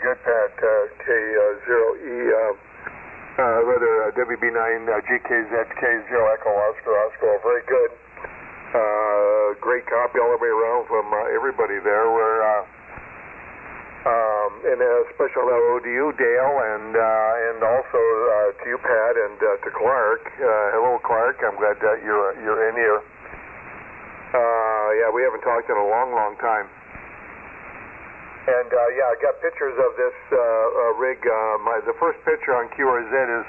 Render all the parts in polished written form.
good, Pat. K0E, WB9, GKZ, K0 Echo Oscar, Oscar, very good. Great copy all the way around from everybody there. We're and a special hello to you, Dale, and also to you, Pat, and to Clark. Hello, Clark. I'm glad that you're in here. Yeah, we haven't talked in a long time. And yeah, I got pictures of this rig. The first picture on QRZ is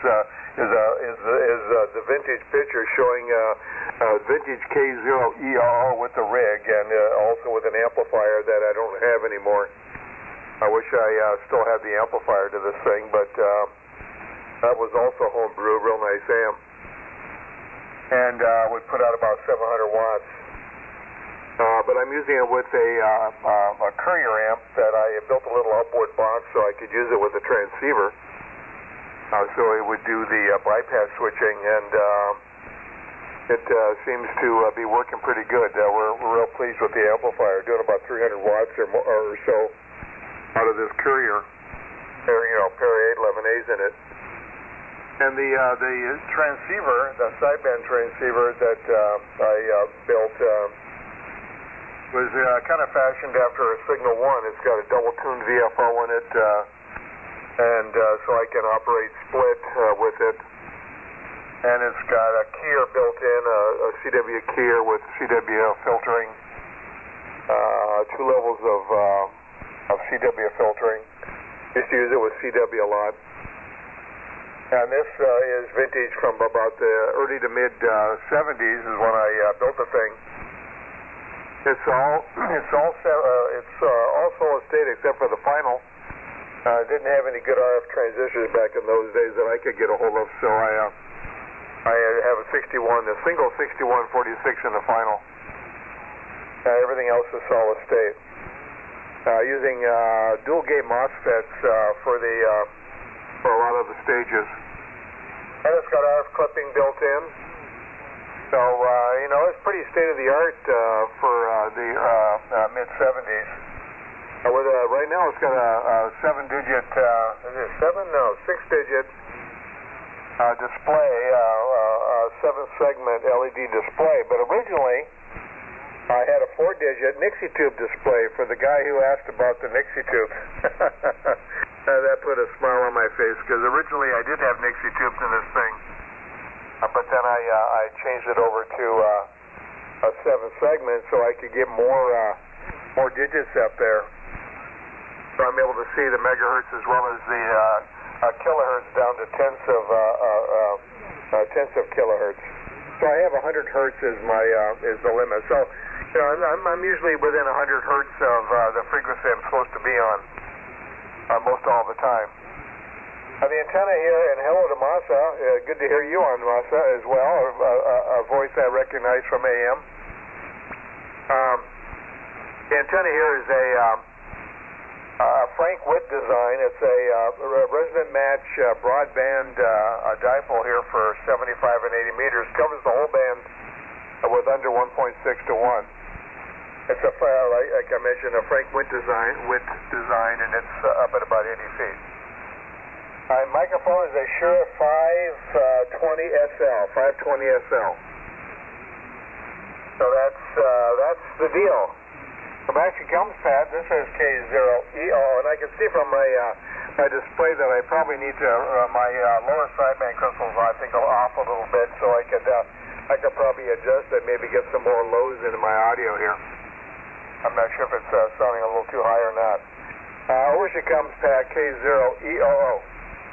the vintage picture showing vintage K0ER with the rig, and also with an amplifier that I don't have anymore. I wish I still had the amplifier to this thing, but that was also homebrew, real nice amp, and would put out about 700 watts. But I'm using it with a Courier amp that I built a little upward box so I could use it with a transceiver. So it would do the bypass switching, and it seems to be working pretty good. We're real pleased with the amplifier, doing about 300 watts or so out of this Courier. Pair 811As in it. And the transceiver, the sideband transceiver that I built, was kind of fashioned after a Signal 1. It's got a double-tuned VFO in it, and so I can operate split with it. And it's got a keyer built in, a CW keyer with CW filtering, 2 levels of CW filtering. Used to use it with CW a lot. And this is vintage from about the early to mid 70s is when I built the thing. It's all solid state except for the final. Didn't have any good RF transistors back in those days that I could get a hold of, so I have a single 6146 in the final. Everything else is solid state. Using dual gate MOSFETs for a lot of the stages. And it's got RF clipping built in. So, it's pretty state-of-the-art for the mid-70s. Right now it's got a 7-digit, is it 7? No, 6-digit display, 7-segment LED display. But originally, I had a 4-digit Nixie tube display for the guy who asked about the Nixie tubes. That put a smile on my face, because originally I did have Nixie tubes in this thing. But then I changed it over to a 7-segment so I could get more digits up there. So I'm able to see the megahertz as well as the kilohertz down to tenths of kilohertz. So I have 100 hertz is the limit. So I'm usually within 100 hertz of the frequency I'm supposed to be on most all the time. The antenna here, and hello to Masa. Good to hear you on Masa as well, a voice I recognize from AM. The antenna here is a Frank Witt design. It's a resonant match broadband dipole here for 75 and 80 meters. Covers the whole band with under 1.6 to 1. It's like I mentioned, a Frank Witt design, and it's up at about 80 feet. My microphone is a Shure 520SL. So that's the deal. So back it comes, Pat. This is K0EO, and I can see from my display that I probably need to my lower sideband crystals I think go off a little bit, so I could probably adjust it, maybe get some more lows into my audio here. I'm not sure if it's sounding a little too high or not. Over she comes, Pat. K0EO.